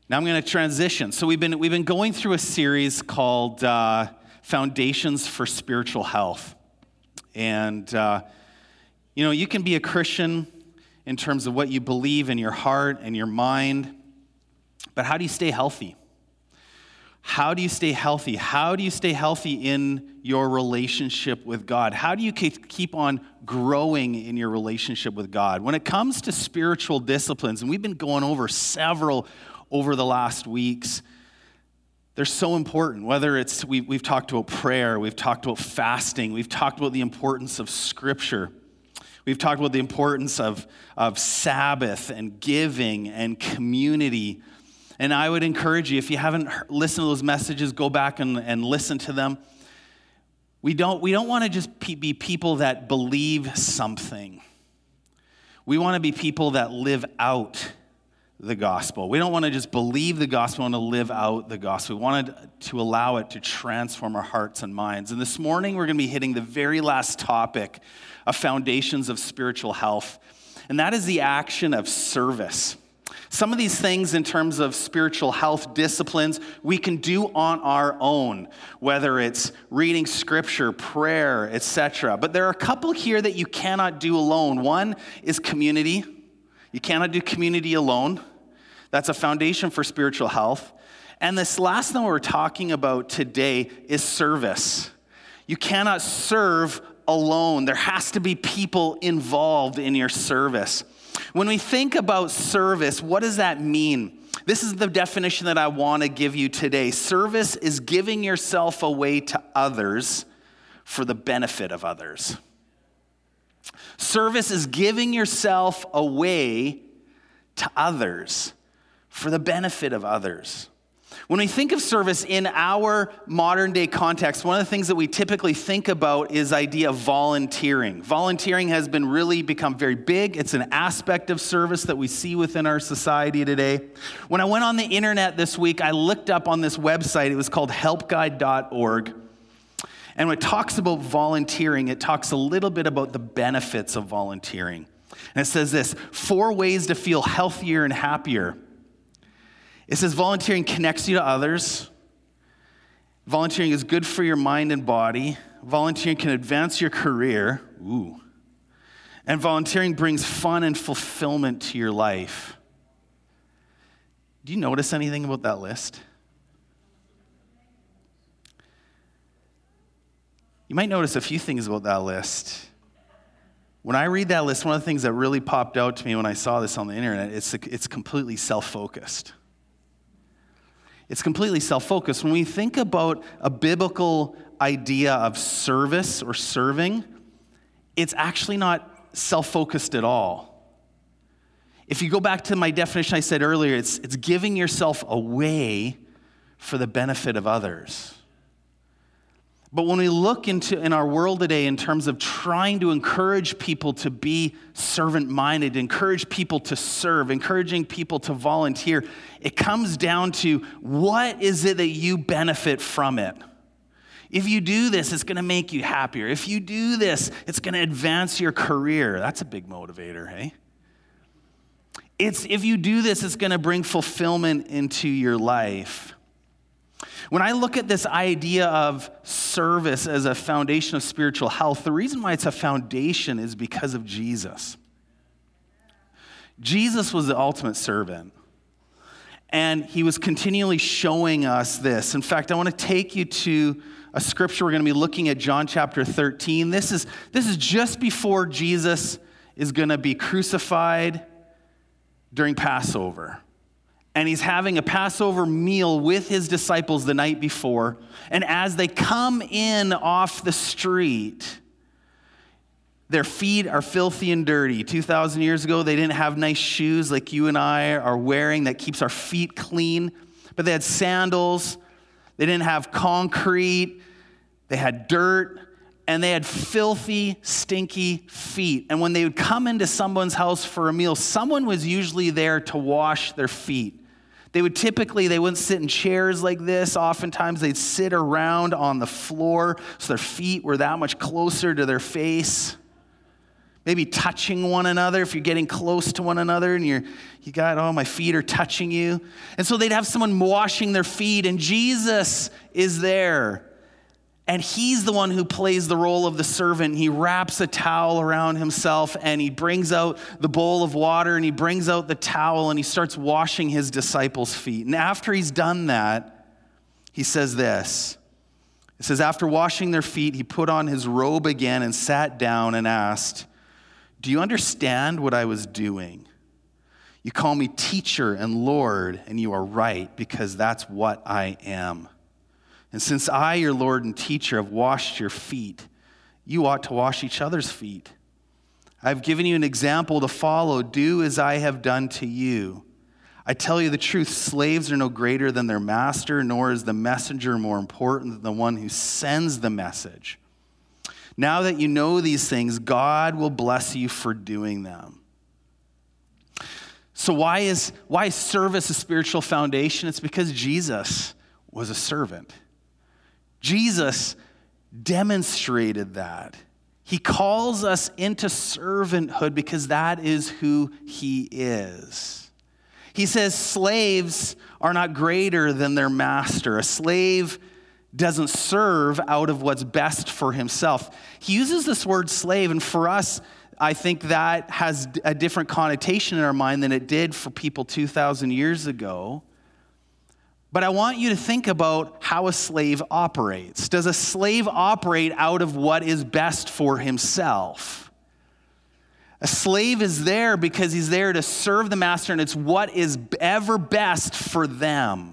Now I'm going to transition. So we've been going through a series called Foundations for Spiritual Health. And, you can be a Christian in terms of what you believe in your heart and your mind, but how do you stay healthy? How do you stay healthy? How do you stay healthy in your relationship with God? How do you keep on growing in your relationship with God? When it comes to spiritual disciplines, and we've been going over several over the last weeks, they're so important. Whether it's, we've talked about prayer, we've talked about fasting, we've talked about the importance of Scripture. We've talked about the importance of Sabbath and giving and community. And I would encourage you, if you haven't listened to those messages, go back and listen to them. We don't want to just be people that believe something. We want to be people that live out the gospel. We don't want to just believe the gospel, we want to live out the gospel. We wanted to allow it to transform our hearts and minds. And this morning, we're going to be hitting the very last topic of foundations of spiritual health, and that is the action of service. Some of these things in terms of spiritual health disciplines we can do on our own, whether it's reading Scripture, prayer, etc. But there are a couple here that you cannot do alone. One is community. You cannot do community alone. That's a foundation for spiritual health. And this last thing we're talking about today is service. You cannot serve alone. There has to be people involved in your service. When we think about service, what does that mean? This is the definition that I want to give you today. Service is giving yourself away to others for the benefit of others. Service is giving yourself away to others for the benefit of others. When we think of service in our modern day context, one of the things that we typically think about is the idea of volunteering. Volunteering has become very big. It's an aspect of service that we see within our society today. When I went on the internet this week, I looked up on this website. It was called helpguide.org. And when it talks about volunteering, it talks a little bit about the benefits of volunteering. And it says this: 4 ways to feel healthier and happier. It says volunteering connects you to others. Volunteering is good for your mind and body. Volunteering can advance your career. Ooh. And volunteering brings fun and fulfillment to your life. Do you notice anything about that list? You might notice a few things about that list. When I read that list, one of the things that really popped out to me when I saw this on the internet, it's completely self-focused. It's completely self-focused. When we think about a biblical idea of service or serving, it's actually not self-focused at all. If you go back to my definition I said earlier, it's giving yourself away for the benefit of others. But when we look in our world today in terms of trying to encourage people to be servant-minded, encourage people to serve, encouraging people to volunteer, it comes down to what is it that you benefit from it? If you do this, it's going to make you happier. If you do this, it's going to advance your career. That's a big motivator, hey? If you do this, it's going to bring fulfillment into your life. When I look at this idea of service as a foundation of spiritual health, the reason why it's a foundation is because of Jesus. Jesus was the ultimate servant, and he was continually showing us this. In fact, I want to take you to a scripture. We're going to be looking at John chapter 13. This is just before Jesus is going to be crucified during Passover. And he's having a Passover meal with his disciples the night before. And as they come in off the street, their feet are filthy and dirty. 2,000 years ago, they didn't have nice shoes like you and I are wearing that keeps our feet clean. But they had sandals. They didn't have concrete. They had dirt. And they had filthy, stinky feet. And when they would come into someone's house for a meal, someone was usually there to wash their feet. They wouldn't sit in chairs like this. Oftentimes they'd sit around on the floor so their feet were that much closer to their face. maybe touching one another if you're getting close to one another and you got, oh, my feet are touching you. And so they'd have someone washing their feet, and Jesus is there. And he's the one who plays the role of the servant. He wraps a towel around himself, and he brings out the bowl of water, and he brings out the towel, and he starts washing his disciples' feet. And after he's done that, he says this. It says, after washing their feet, he put on his robe again and sat down and asked, do you understand what I was doing? You call me teacher and Lord, and you are right, because that's what I am. And since I, your Lord and teacher, have washed your feet, you ought to wash each other's feet. I've given you an example to follow. Do as I have done to you. I tell you the truth, slaves are no greater than their master, nor is the messenger more important than the one who sends the message. Now that you know these things, God will bless you for doing them. So why is service a spiritual foundation? It's because Jesus was a servant. Jesus demonstrated that. He calls us into servanthood because that is who he is. He says slaves are not greater than their master. A slave doesn't serve out of what's best for himself. He uses this word slave, and for us, I think that has a different connotation in our mind than it did for people 2,000 years ago. But I want you to think about how a slave operates. Does a slave operate out of what is best for himself? A slave is there because he's there to serve the master, and it's what is ever best for them.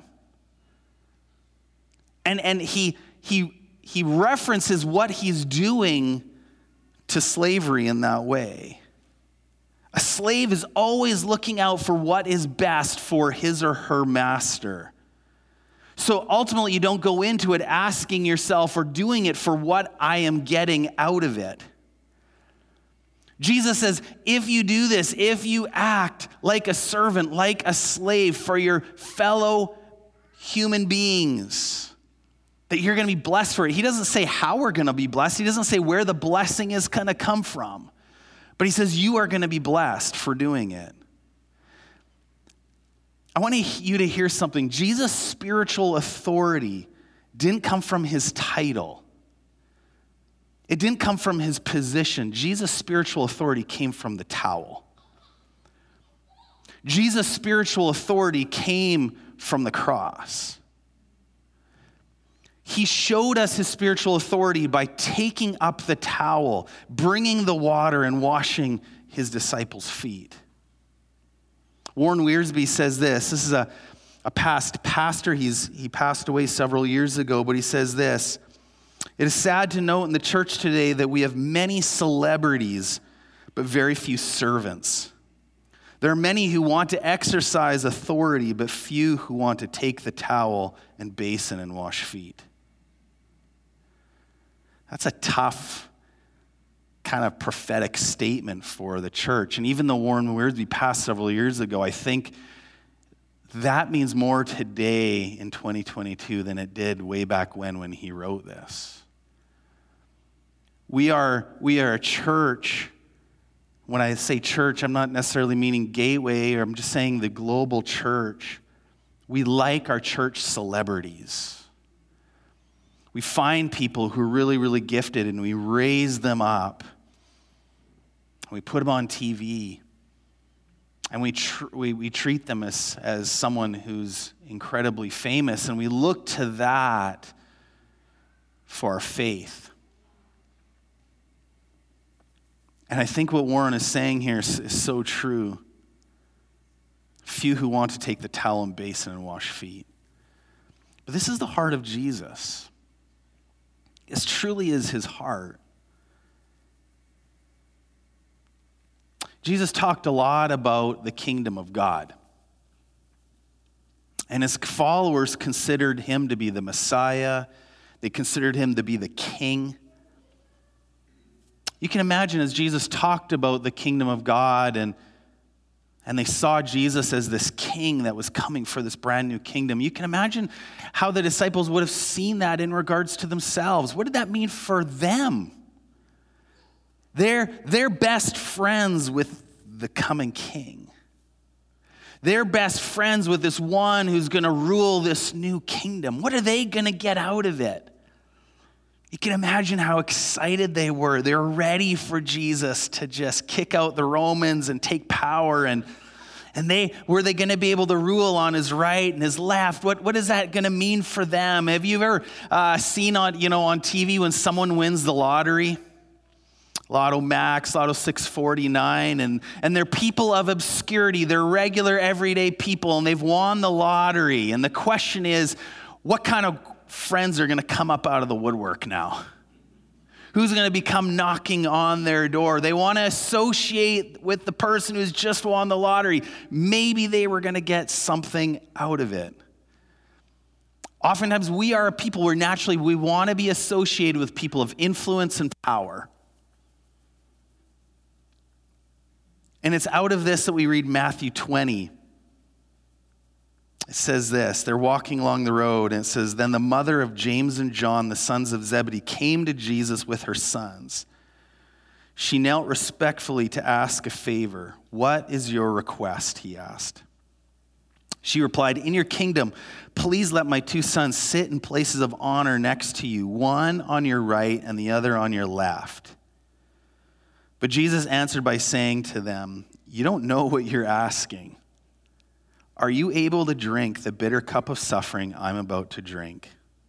And he references what he's doing to slavery in that way. A slave is always looking out for what is best for his or her master. So ultimately, you don't go into it asking yourself or doing it for what I am getting out of it. Jesus says, if you do this, if you act like a servant, like a slave for your fellow human beings, that you're going to be blessed for it. He doesn't say how we're going to be blessed. He doesn't say where the blessing is going to come from. But he says you are going to be blessed for doing it. I want you to hear something. Jesus' spiritual authority didn't come from his title. It didn't come from his position. Jesus' spiritual authority came from the towel. Jesus' spiritual authority came from the cross. He showed us his spiritual authority by taking up the towel, bringing the water, and washing his disciples' feet. Warren Wiersbe says this. This is a past pastor. He passed away several years ago, but he says this. It is sad to note in the church today that we have many celebrities, but very few servants. There are many who want to exercise authority, but few who want to take the towel and basin and wash feet. That's a tough kind of prophetic statement for the church. And even though Warren Wiersbe passed several years ago, I think that means more today in 2022 than it did way back when he wrote this. We are a church. When I say church, I'm not necessarily meaning Gateway, or I'm just saying the global church. We like our church celebrities. We find people who are really, really gifted, and we raise them up. We put them on TV, and we treat them as someone who's incredibly famous, and we look to that for our faith. And I think what Warren is saying here is so true. Few who want to take the towel and basin and wash feet. But this is the heart of Jesus. This truly is his heart. Jesus talked a lot about the kingdom of God. And his followers considered him to be the Messiah. They considered him to be the king. You can imagine as Jesus talked about the kingdom of God and they saw Jesus as this king that was coming for this brand new kingdom. You can imagine how the disciples would have seen that in regards to themselves. What did that mean for them? They're best friends with the coming king. They're best friends with this one who's going to rule this new kingdom. What are they going to get out of it? You can imagine how excited they were. They're ready for Jesus to just kick out the Romans and take power. And were they going to be able to rule on his right and his left? What is that going to mean for them? Have you ever seen on TV when someone wins the lottery? Lotto Max, Lotto 649, and they're people of obscurity. They're regular, everyday people, and they've won the lottery. And the question is, what kind of friends are going to come up out of the woodwork now? Who's going to be come knocking on their door? They want to associate with the person who's just won the lottery. Maybe they were going to get something out of it. Oftentimes, we are a people where naturally we want to be associated with people of influence and power. And it's out of this that we read Matthew 20. It says this, they're walking along the road, and it says, then the mother of James and John, the sons of Zebedee, came to Jesus with her sons. She knelt respectfully to ask a favor. What is your request? He asked. She replied, in your kingdom, please let my two sons sit in places of honor next to you, one on your right and the other on your left. But Jesus answered by saying to them, you don't know what you're asking. Are you able to drink the bitter cup of suffering I'm about to drink?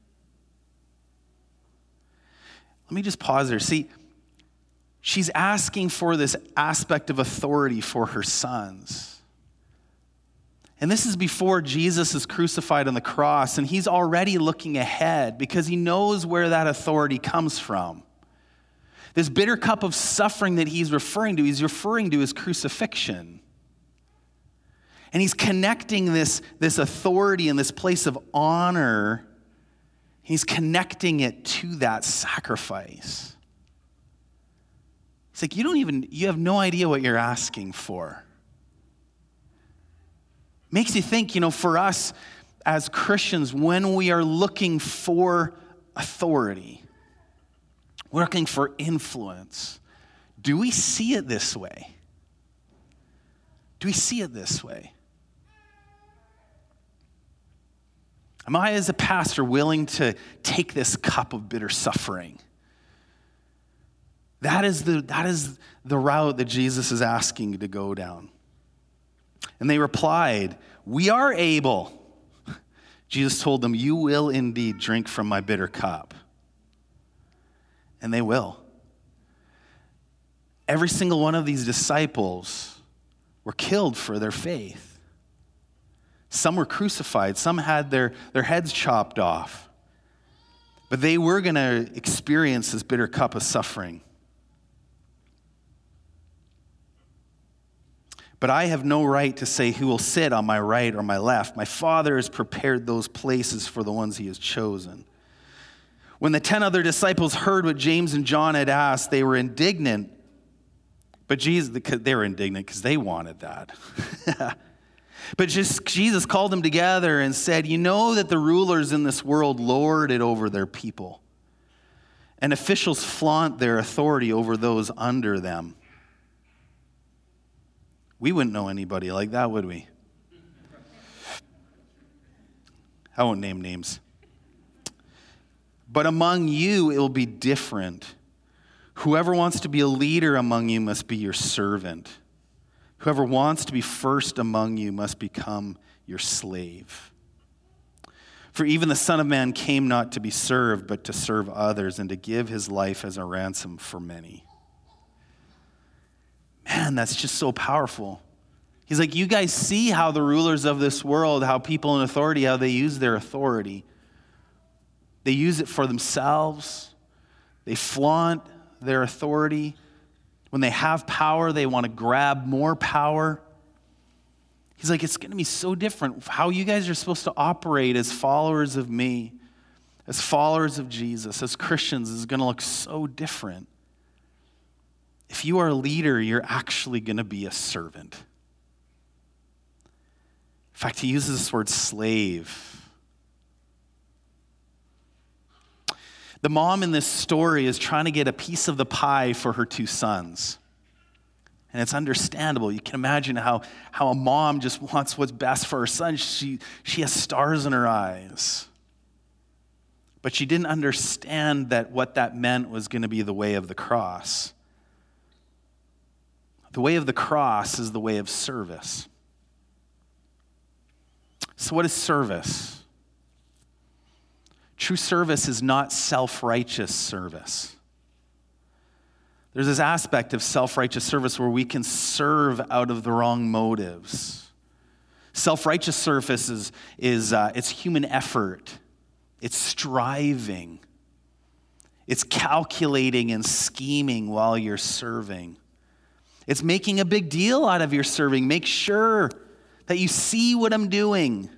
Let me just pause there. See, she's asking for this aspect of authority for her sons. And this is before Jesus is crucified on the cross, and he's already looking ahead because he knows where that authority comes from. This bitter cup of suffering that he's referring to his crucifixion. And he's connecting this authority and this place of honor, he's connecting it to that sacrifice. It's like you have no idea what you're asking for. Makes you think, for us as Christians, when we are looking for authority, we're looking for influence, do we see it this way? Do we see it this way? Am I, as a pastor, willing to take this cup of bitter suffering? That is the route that Jesus is asking you to go down. And they replied, we are able. Jesus told them, you will indeed drink from my bitter cup. And they will. Every single one of these disciples were killed for their faith. Some were crucified. Some had their heads chopped off. But they were going to experience this bitter cup of suffering. But I have no right to say who will sit on my right or my left. My Father has prepared those places for the ones he has chosen. When the 10 other disciples heard what James and John had asked, they were indignant. But they were indignant because they wanted that. But Jesus called them together and said, you know that the rulers in this world lord it over their people, and officials flaunt their authority over those under them. We wouldn't know anybody like that, would we? I won't name names. But among you, it will be different. Whoever wants to be a leader among you must be your servant. Whoever wants to be first among you must become your slave. For even the Son of Man came not to be served, but to serve others and to give his life as a ransom for many. Man, that's just so powerful. He's like, you guys see how the rulers of this world, how people in authority, how they use their authority. They use it for themselves. They flaunt their authority. When they have power, they want to grab more power. He's like, it's going to be so different. How you guys are supposed to operate as followers of me, as followers of Jesus, as Christians, is going to look so different. If you are a leader, you're actually going to be a servant. In fact, he uses this word slave. The mom in this story is trying to get a piece of the pie for her two sons. And it's understandable. You can imagine how a mom just wants what's best for her son. She has stars in her eyes. But she didn't understand that what that meant was going to be the way of the cross. The way of the cross is the way of service. So what is service? True service is not self-righteous service. There's this aspect of self-righteous service where we can serve out of the wrong motives. Self-righteous service is it's human effort. It's striving. It's calculating and scheming while you're serving. It's making a big deal out of your serving. Make sure that you see what I'm doing.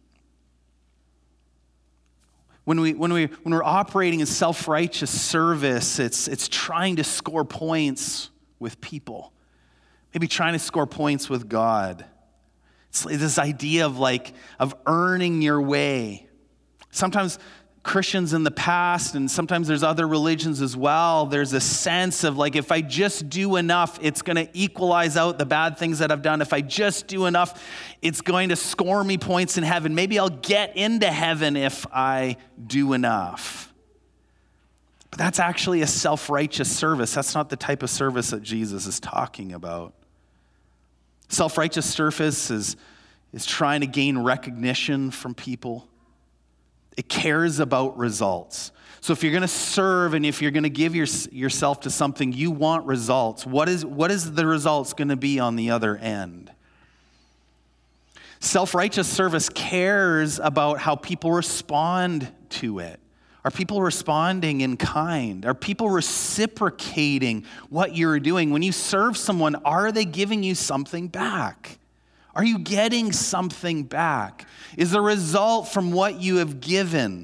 When we're operating in self-righteous service, it's trying to score points with people. Maybe trying to score points with God. It's this idea of earning your way. Sometimes Christians in the past, and sometimes there's other religions as well, there's a sense of if I just do enough, it's going to equalize out the bad things that I've done. If I just do enough, it's going to score me points in heaven. Maybe I'll get into heaven if I do enough. But that's actually a self-righteous service. That's not the type of service that Jesus is talking about. Self-righteous service is trying to gain recognition from people. It cares about results. So if you're going to serve and if you're going to give yourself to something, you want results. What is the results going to be on the other end? Self-righteous service cares about how people respond to it. Are people responding in kind? Are people reciprocating what you're doing? When you serve someone, are they giving you something back? Are you getting something back? Is the result from what you have given?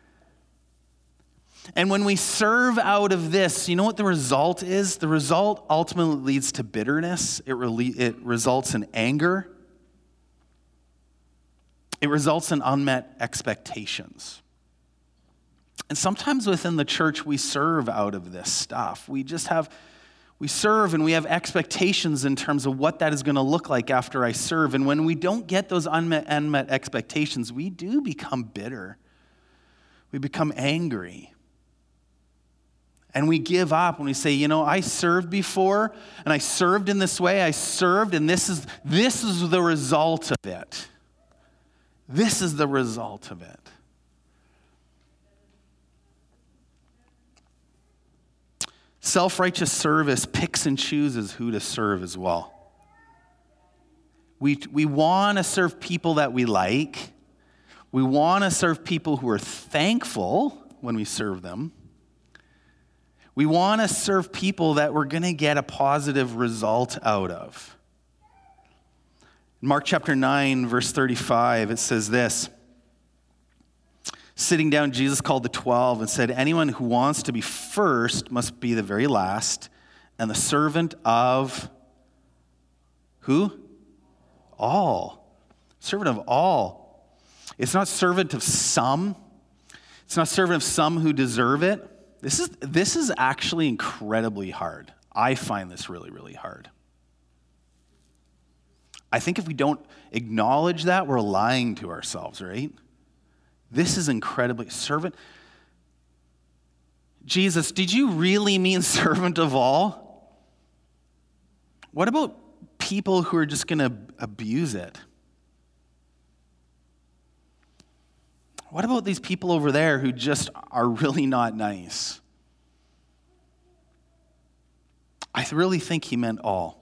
And when we serve out of this, you know what the result is? The result ultimately leads to bitterness. It results in anger. It results in unmet expectations. And sometimes within the church, we serve out of this stuff. We serve and we have expectations in terms of what that is going to look like after I serve. And when we don't get those unmet expectations, we do become bitter. We become angry. And we give up when we say, I served before and I served in this way. I served and this is the result of it. This is the result of it. Self-righteous service picks and chooses who to serve as well. We want to serve people that we like. We want to serve people who are thankful when we serve them. We want to serve people that we're going to get a positive result out of. In Mark chapter 9, verse 35, it says this. Sitting down, Jesus called the 12 and said, anyone who wants to be first must be the very last, and the servant of who? All. Servant of all. It's not servant of some. It's not servant of some who deserve it. This is actually incredibly hard. I find this really, really hard. I think if we don't acknowledge that, we're lying to ourselves, right? This is incredibly servant. Jesus, did you really mean servant of all? What about people who are just going to abuse it? What about these people over there who just are really not nice? I really think he meant all.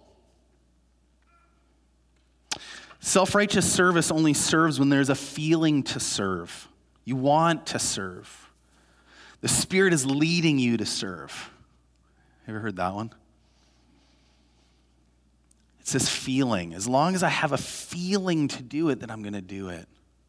Self-righteous service only serves when there's a feeling to serve. You want to serve. The Spirit is leading you to serve. Ever heard that one? It's this feeling. As long as I have a feeling to do it, then I'm going to do it.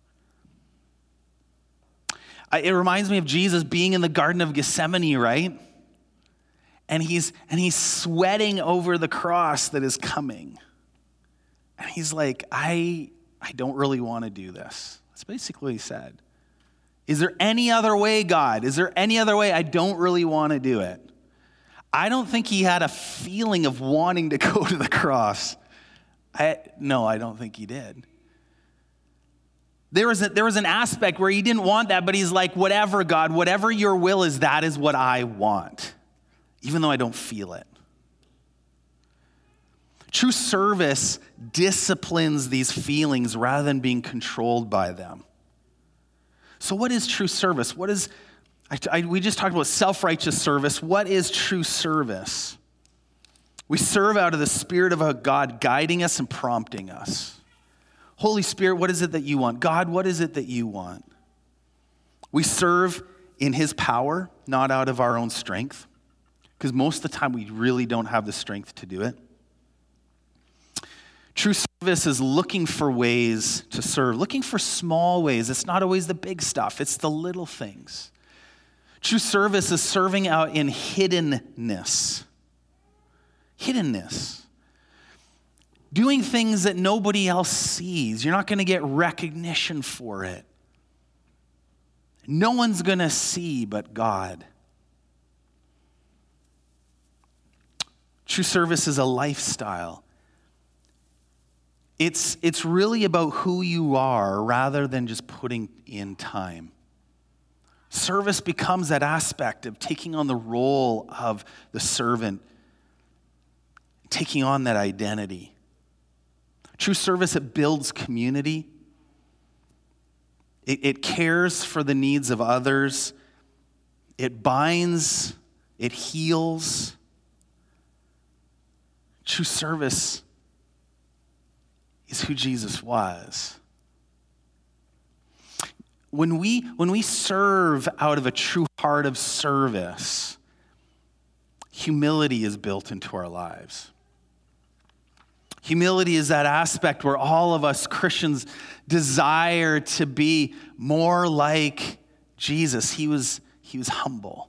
It reminds me of Jesus being in the Garden of Gethsemane, right? And he's sweating over the cross that is coming. And he's like, I don't really want to do this. That's basically what he said. Is there any other way, God? Is there any other way? I don't really want to do it. I don't think he had a feeling of wanting to go to the cross. No, I don't think he did. There was an aspect where he didn't want that, but he's like, whatever, God, whatever your will is, that is what I want, even though I don't feel it. True service disciplines these feelings rather than being controlled by them. So what is true service? We just talked about self-righteous service. What is true service? We serve out of the Spirit of a God guiding us and prompting us. Holy Spirit, what is it that you want? God, what is it that you want? We serve in his power, not out of our own strength, because most of the time we really don't have the strength to do it. True service is looking for ways to serve, looking for small ways. It's not always the big stuff, it's the little things. True service is serving out in hiddenness. Hiddenness. Doing things that nobody else sees. You're not going to get recognition for it. No one's going to see but God. True service is a lifestyle. It's really about who you are rather than just putting in time. Service becomes that aspect of taking on the role of the servant, taking on that identity. True service, it builds community. It cares for the needs of others. It binds, it heals. True service is who Jesus was. When we serve out of a true heart of service, humility is built into our lives. Humility is that aspect where all of us Christians desire to be more like Jesus. He was humble.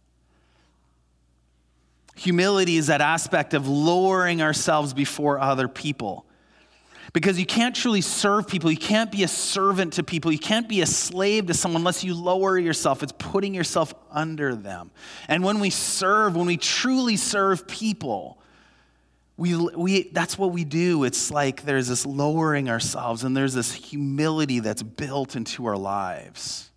Humility is that aspect of lowering ourselves before other people. Because you can't truly serve people. You can't be a servant to people. You can't be a slave to someone unless you lower yourself. It's putting yourself under them. And when we truly serve people, that's what we do. It's like there's this lowering ourselves and there's this humility that's built into our lives.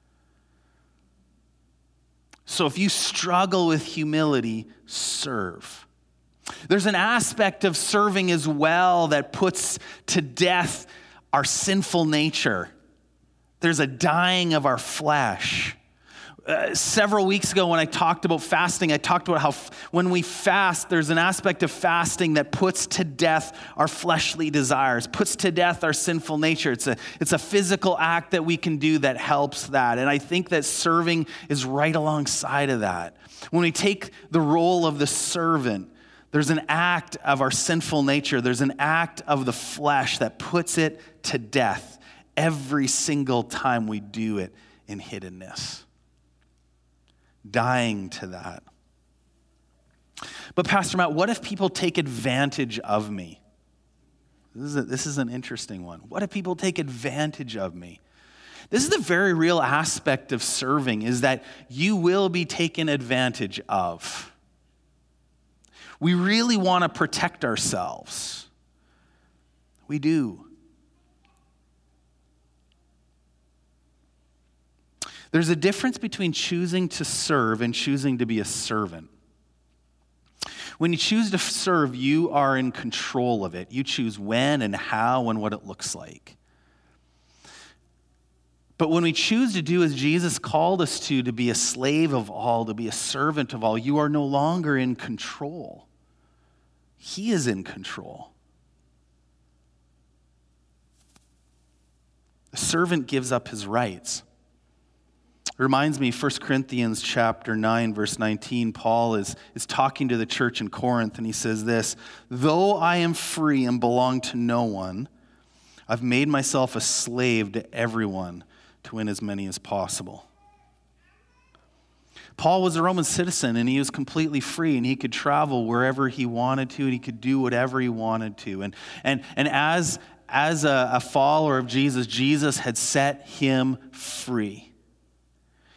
So if you struggle with humility, serve. There's an aspect of serving as well that puts to death our sinful nature. There's a dying of our flesh. Several weeks ago when I talked about fasting, I talked about how when we fast, there's an aspect of fasting that puts to death our fleshly desires, puts to death our sinful nature. It's a physical act that we can do that helps that. And I think that serving is right alongside of that. When we take the role of the servant, there's an act of our sinful nature. There's an act of the flesh that puts it to death every single time we do it in hiddenness. Dying to that. But Pastor Matt, what if people take advantage of me? This is an interesting one. What if people take advantage of me? This is the very real aspect of serving, is that you will be taken advantage of. We really want to protect ourselves. We do. There's a difference between choosing to serve and choosing to be a servant. When you choose to serve, you are in control of it. You choose when and how and what it looks like. But when we choose to do as Jesus called us to be a slave of all, to be a servant of all, you are no longer in control. He is in control. The servant gives up his rights. It reminds me, 1 Corinthians chapter 9, verse 19, Paul is talking to the church in Corinth, and he says this, "Though I am free and belong to no one, I've made myself a slave to everyone to win as many as possible." Paul was a Roman citizen, and he was completely free, and he could travel wherever he wanted to, and he could do whatever he wanted to. And as a follower of Jesus, Jesus had set him free.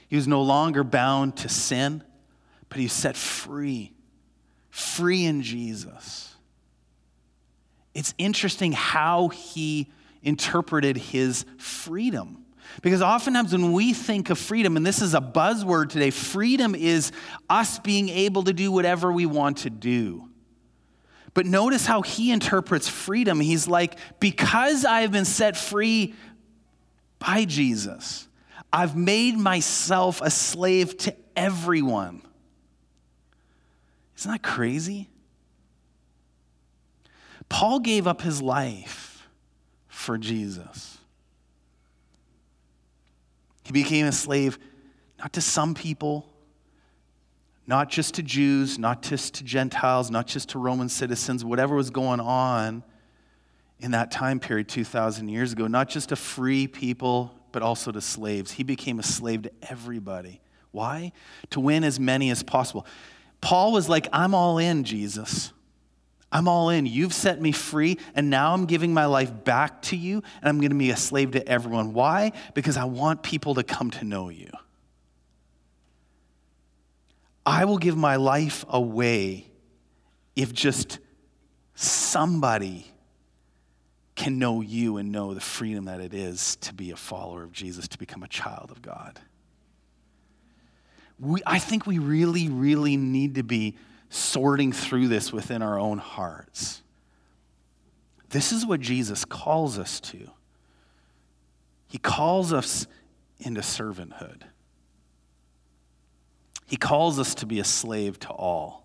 He was no longer bound to sin, but he's set free in Jesus. It's interesting how he interpreted his freedom. Because oftentimes when we think of freedom, and this is a buzzword today, freedom is us being able to do whatever we want to do. But notice how he interprets freedom. He's like, because I have been set free by Jesus, I've made myself a slave to everyone. Isn't that crazy? Paul gave up his life for Jesus. He became a slave not to some people, not just to Jews, not just to Gentiles, not just to Roman citizens, whatever was going on in that time period 2,000 years ago, not just to free people, but also to slaves. He became a slave to everybody. Why? To win as many as possible. Paul was like, I'm all in, Jesus. I'm all in. You've set me free, and now I'm giving my life back to you, and I'm going to be a slave to everyone. Why? Because I want people to come to know you. I will give my life away if just somebody can know you and know the freedom that it is to be a follower of Jesus, to become a child of God. I think we really, really need to be sorting through this within our own hearts. This is what Jesus calls us to. He calls us into servanthood. He calls us to be a slave to all.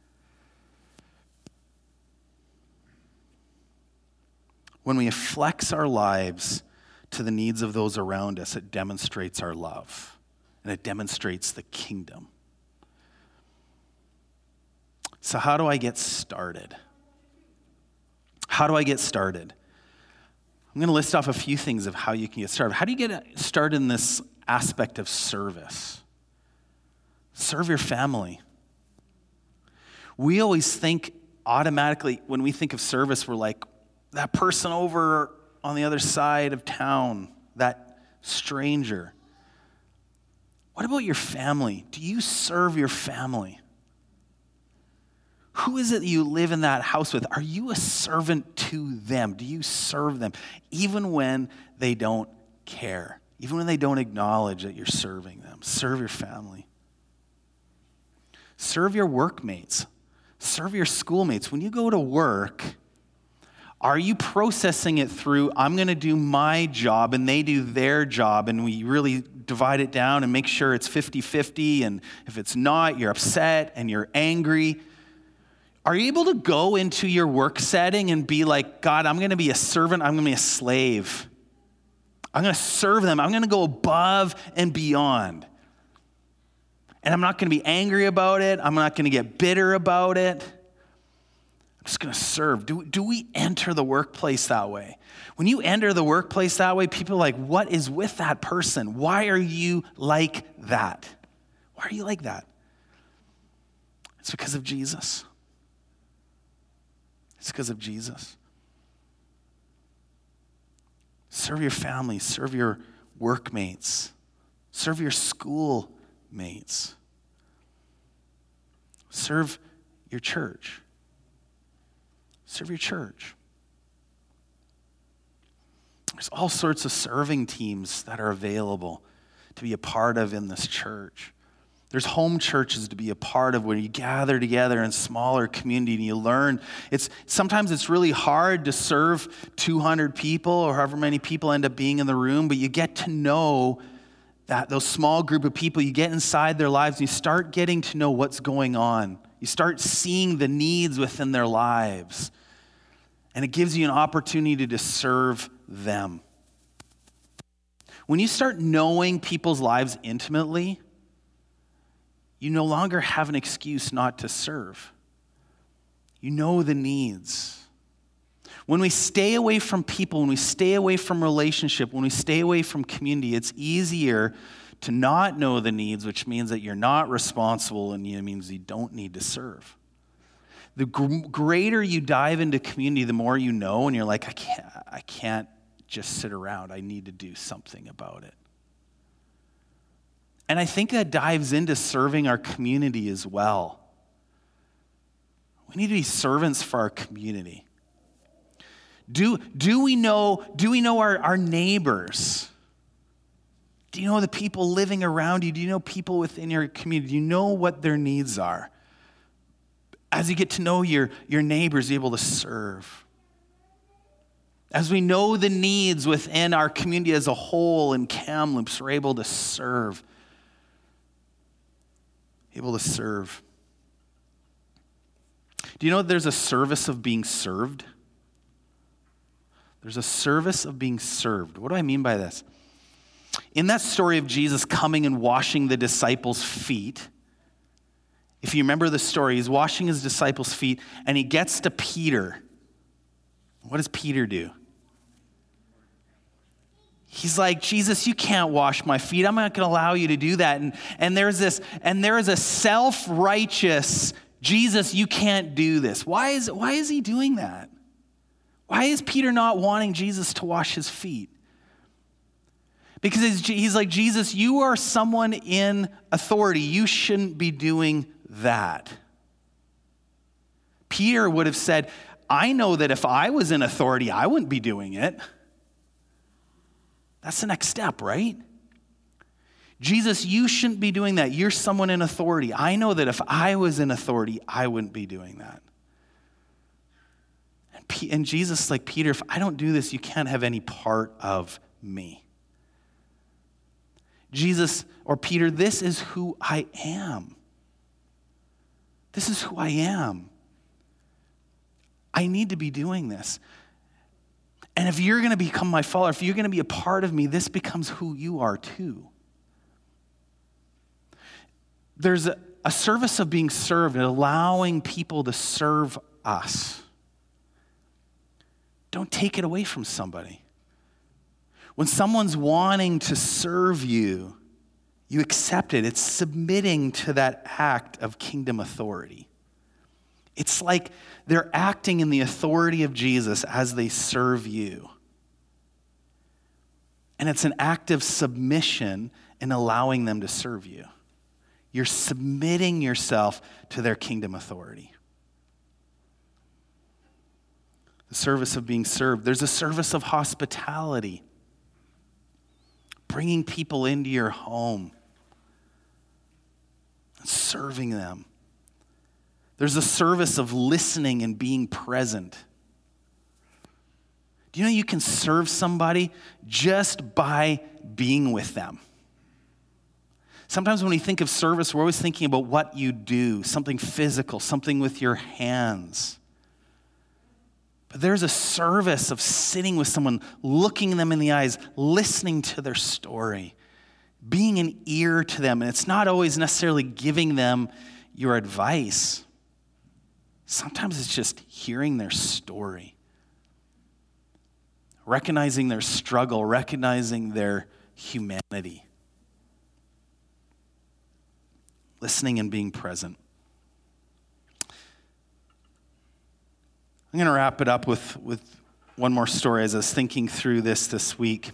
When we flex our lives to the needs of those around us, it demonstrates our love, and it demonstrates the kingdom. So how do I get started? How do I get started? I'm going to list off a few things of how you can get started. How do you get started in this aspect of service? Serve your family. We always think automatically, when we think of service, we're like, that person over on the other side of town, that stranger. What about your family? Do you serve your family? Who is it that you live in that house with? Are you a servant to them? Do you serve them? Even when they don't care, even when they don't acknowledge that you're serving them. Serve your family. Serve your workmates. Serve your schoolmates. When you go to work, are you processing it through, I'm going to do my job and they do their job, and we really divide it down and make sure it's 50-50, and if it's not, you're upset and you're angry? Are you able to go into your work setting and be like, God, I'm going to be a servant, I'm going to be a slave. I'm going to serve them. I'm going to go above and beyond. And I'm not going to be angry about it. I'm not going to get bitter about it. I'm just going to serve. Do we enter the workplace that way? When you enter the workplace that way, people are like, what is with that person? Why are you like that? Why are you like that? It's because of Jesus. It's because of Jesus. Serve your family. Serve your workmates. Serve your schoolmates. Serve your church. Serve your church. There's all sorts of serving teams that are available to be a part of in this church. There's home churches to be a part of where you gather together in smaller community and you learn. Sometimes it's really hard to serve 200 people or however many people end up being in the room, but you get to know those small group of people. You get inside their lives and you start getting to know what's going on. You start seeing the needs within their lives. And it gives you an opportunity to serve them. When you start knowing people's lives intimately, you no longer have an excuse not to serve. You know the needs. When we stay away from people, when we stay away from relationship, when we stay away from community, it's easier to not know the needs, which means that you're not responsible, and it means you don't need to serve. The greater you dive into community, the more you know, and you're like, I can't just sit around. I need to do something about it. And I think that dives into serving our community as well. We need to be servants for our community. Do we know our neighbors? Do you know the people living around you? Do you know people within your community? Do you know what their needs are? As you get to know your neighbors, you're able to serve. As we know the needs within our community as a whole in Kamloops, we're able to serve. Able to serve. Do you know that there's a service of being served? There's a service of being served. What do I mean by this? In that story of Jesus coming and washing the disciples' feet, if you remember the story, he's washing his disciples' feet and he gets to Peter. What does Peter do? He's like, Jesus, you can't wash my feet. I'm not going to allow you to do that. And there is a self-righteous, Jesus, you can't do this. Why is he doing that? Why is Peter not wanting Jesus to wash his feet? Because he's like, Jesus, you are someone in authority. You shouldn't be doing that. Peter would have said, I know that if I was in authority, I wouldn't be doing it. That's the next step, right? Jesus, you shouldn't be doing that. You're someone in authority. I know that if I was in authority, I wouldn't be doing that. And Jesus, like Peter, if I don't do this, you can't have any part of me. Jesus, or Peter, this is who I am. This is who I am. I need to be doing this. And if you're going to become my follower, if you're going to be a part of me, this becomes who you are too. There's a service of being served and allowing people to serve us. Don't take it away from somebody. When someone's wanting to serve you, you accept it. It's submitting to that act of kingdom authority. It's like they're acting in the authority of Jesus as they serve you. And it's an act of submission in allowing them to serve you. You're submitting yourself to their kingdom authority. The service of being served. There's a service of hospitality. Bringing people into your home. And serving them. There's a service of listening and being present. Do you know you can serve somebody just by being with them? Sometimes when we think of service, we're always thinking about what you do, something physical, something with your hands. But there's a service of sitting with someone, looking them in the eyes, listening to their story, being an ear to them. And it's not always necessarily giving them your advice. Sometimes it's just hearing their story, recognizing their struggle, recognizing their humanity, listening and being present. I'm going to wrap it up with one more story as I was thinking through this week.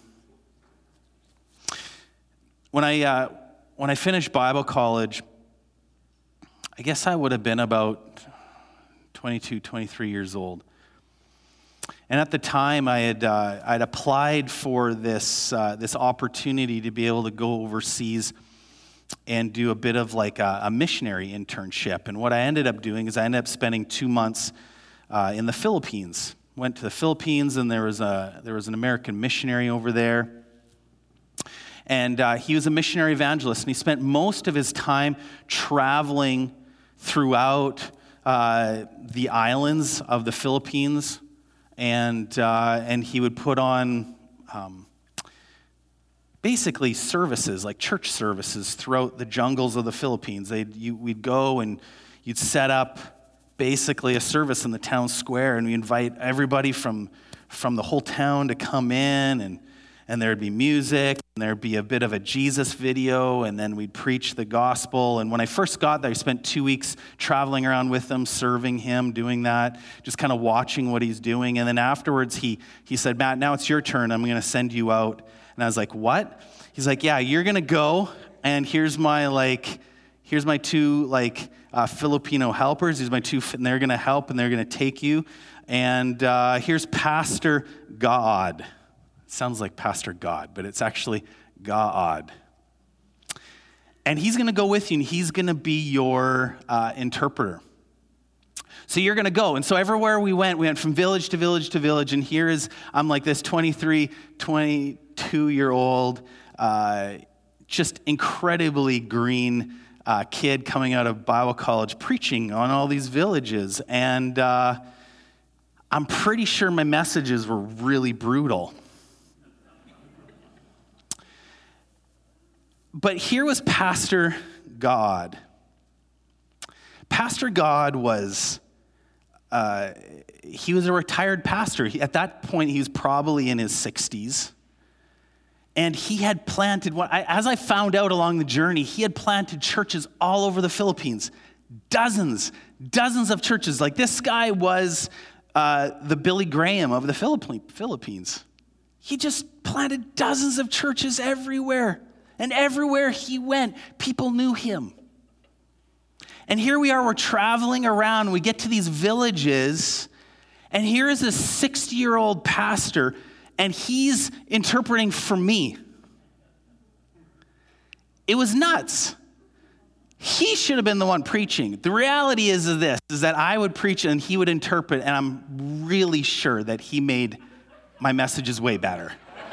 When I finished Bible college, I guess I would have been about 22, 23 years old. And at the time, I'd applied for this opportunity to be able to go overseas and do a bit of like a missionary internship. And what I ended up doing is I ended up spending 2 months in the Philippines. Went to the Philippines, and there was an American missionary over there. And he was a missionary evangelist, and he spent most of his time traveling throughout the islands of the Philippines, and he would put on basically services, like church services, throughout the jungles of the Philippines. We'd go and you'd set up basically a service in the town square, and we invite everybody from the whole town to come in, and there'd be music, and there'd be a bit of a Jesus video, and then we'd preach the gospel. And when I first got there, I spent 2 weeks traveling around with him, serving him, doing that, just kind of watching what he's doing. And then afterwards, he said, Matt, now it's your turn. I'm going to send you out. And I was like, what? He's like, yeah, you're going to go, and here's my two Filipino helpers. These are my two, and they're going to help, and they're going to take you. And here's Pastor God. It sounds like Pastor God, but it's actually God. And he's going to go with you, and he's going to be your interpreter. So you're going to go. And so everywhere we went from village to village to village. And I'm like this 23, 22-year-old, just incredibly green kid coming out of Bible college preaching on all these villages. And I'm pretty sure my messages were really brutal. But here was Pastor God. Pastor God was... he was a retired pastor. At that point, he was probably in his 60s. And he had planted, as I found out along the journey, he had planted churches all over the Philippines. Dozens of churches. Like this guy was the Billy Graham of the Philippines. He just planted dozens of churches everywhere. And everywhere he went, people knew him. And here we are, we're traveling around, we get to these villages, and here is a 60-year-old pastor, and he's interpreting for me. It was nuts. He should have been the one preaching. The reality is that I would preach and he would interpret, and I'm really sure that he made my messages way better.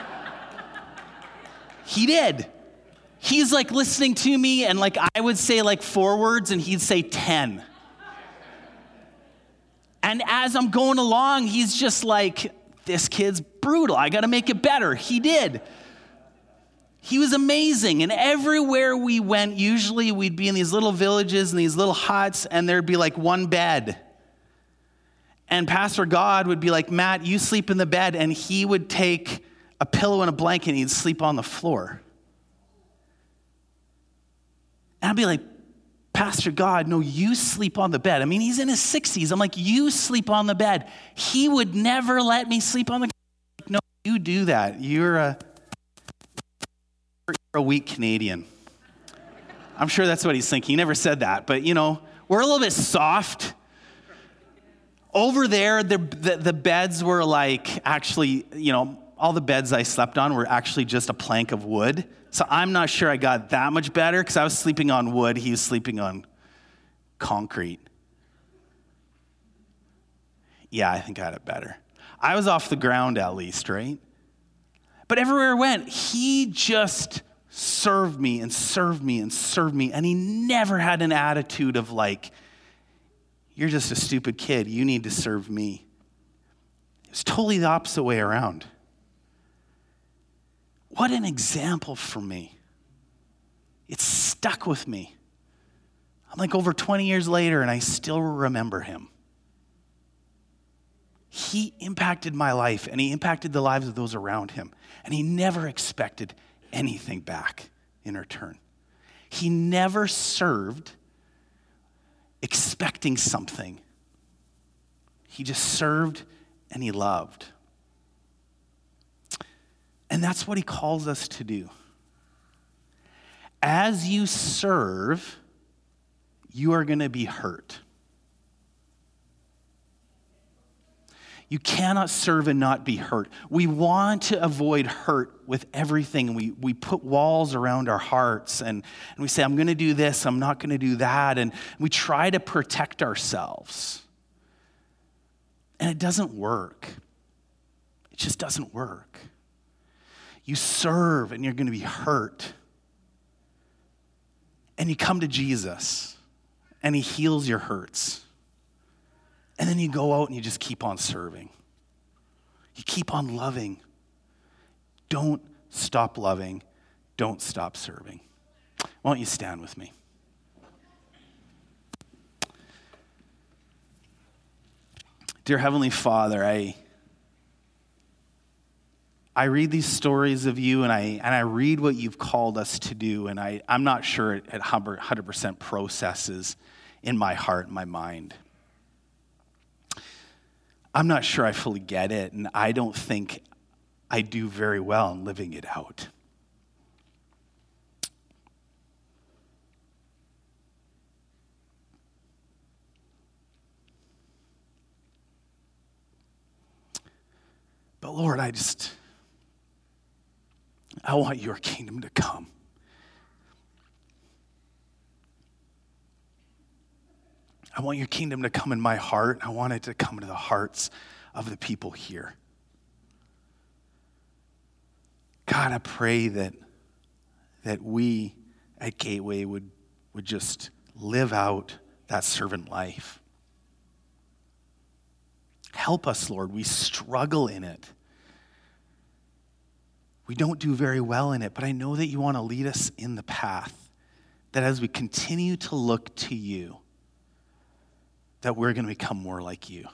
He did. He's like listening to me, and like I would say like 4 words and he'd say 10. And as I'm going along, he's just like, this kid's brutal. I got to make it better. He did. He was amazing. And everywhere we went, usually we'd be in these little villages and these little huts, and there'd be like one bed. And Pastor God would be like, Matt, you sleep in the bed. And he would take a pillow and a blanket and he'd sleep on the floor. And I'd be like, Pastor God, no, you sleep on the bed. I mean, he's in his 60s. I'm like, you sleep on the bed. He would never let me sleep on the bed. No, you do that. You're a weak Canadian. I'm sure that's what he's thinking. He never said that. But, we're a little bit soft. Over there, the beds were like actually, all the beds I slept on were actually just a plank of wood. So I'm not sure I got that much better because I was sleeping on wood. He was sleeping on concrete. Yeah, I think I had it better. I was off the ground at least, right? But everywhere I went, he just served me and served me and served me. And he never had an attitude of like, you're just a stupid kid. You need to serve me. It was totally the opposite way around. What an example for me. It stuck with me. I'm like over 20 years later and I still remember him. He impacted my life and he impacted the lives of those around him. And he never expected anything back in return. He never served expecting something. He just served and he loved. And that's what he calls us to do. As you serve, you are going to be hurt. You cannot serve and not be hurt. We want to avoid hurt with everything. We put walls around our hearts and we say, I'm going to do this, I'm not going to do that. And we try to protect ourselves. And it doesn't work. It just doesn't work. You serve and you're going to be hurt. And you come to Jesus and he heals your hurts. And then you go out and you just keep on serving. You keep on loving. Don't stop loving. Don't stop serving. Why don't you stand with me? Dear Heavenly Father, I read these stories of you and I read what you've called us to do, and I'm not sure it 100% processes in my heart and my mind. I'm not sure I fully get it, and I don't think I do very well in living it out. But Lord, I want your kingdom to come. I want your kingdom to come in my heart. I want it to come into the hearts of the people here. God, I pray that we at Gateway would just live out that servant life. Help us, Lord. We struggle in it. We don't do very well in it, but I know that you want to lead us in the path, that as we continue to look to you, that we're going to become more like you.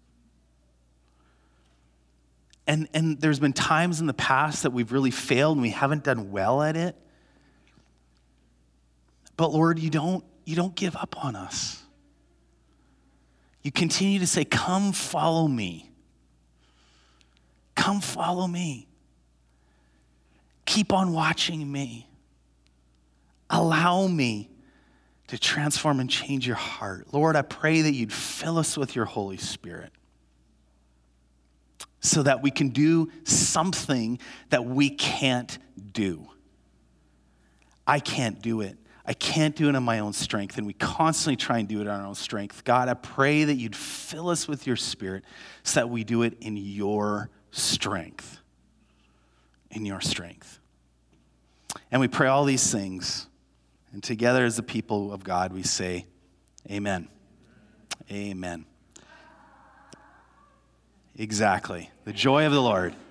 And there's been times in the past that we've really failed and we haven't done well at it. But Lord, you don't give up on us. You continue to say, come follow me. Come follow me. Keep on watching me. Allow me to transform and change your heart. Lord, I pray that you'd fill us with your Holy Spirit so that we can do something that we can't do. I can't do it. I can't do it in my own strength, and we constantly try and do it on our own strength. God, I pray that you'd fill us with your Spirit so that we do it in your strength. In your strength. And we pray all these things, and together as the people of God, we say, amen. Amen. Exactly. The joy of the Lord.